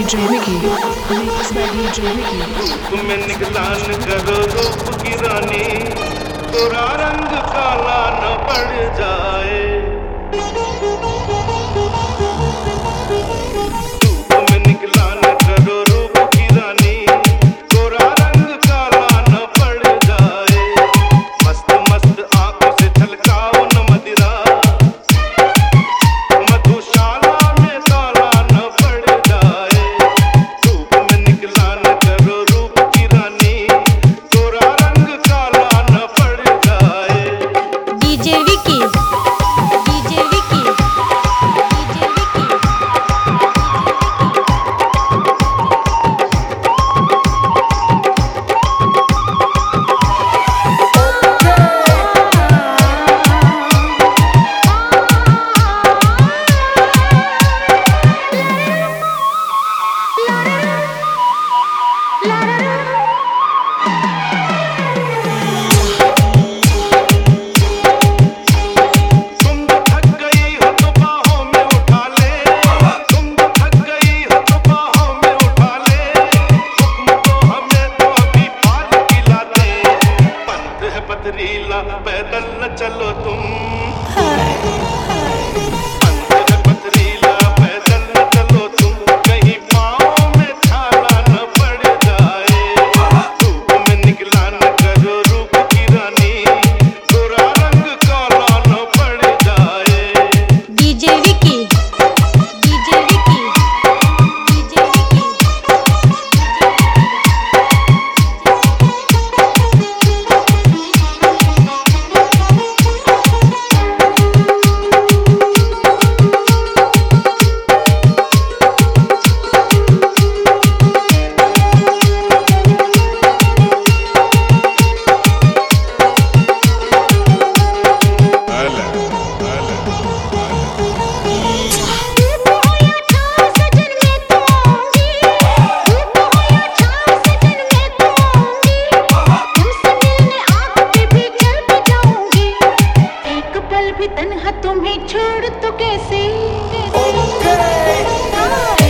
DJ Vicky. Mixed by DJ Vicky. तुम्हें निगलान करो रूप की रानी, तोरा रंग काला न पड़ जाए। तुम्हें निगलान करो रूप की रानी, तोरा रंग काला न पड़ जाए। मस्त मस्त आंखों से झलकाओ न मदिरा, मधुशाला में ताला न पड़ जाए। धूप में निगलान करो रूप की रानी, तोरा रंग काला न पड़ जाए। DJ Vicky, DJ Vicky, DJ Vicky. तुम तो थक गई हो तो बाहों में उठा ले, तुम तो थक गई हो तो बाहों में उठा ले। हुक्म तो हमें तो अभी पाल खिला दे। पंथ है पथरीला पैदल न चलो तुम, पंथ है पथरीला पैदल न चलो तुम, कहीं पाँव में छाला न पड़ जाए। धूप में निगला न करो रूप की रानी, तोरा रंग काला न पड़ जाए। DJ Vicky, DJ Vicky, DJ Vicky. तन्हा तुम्हें छोड़ तो कैसे, कैसे?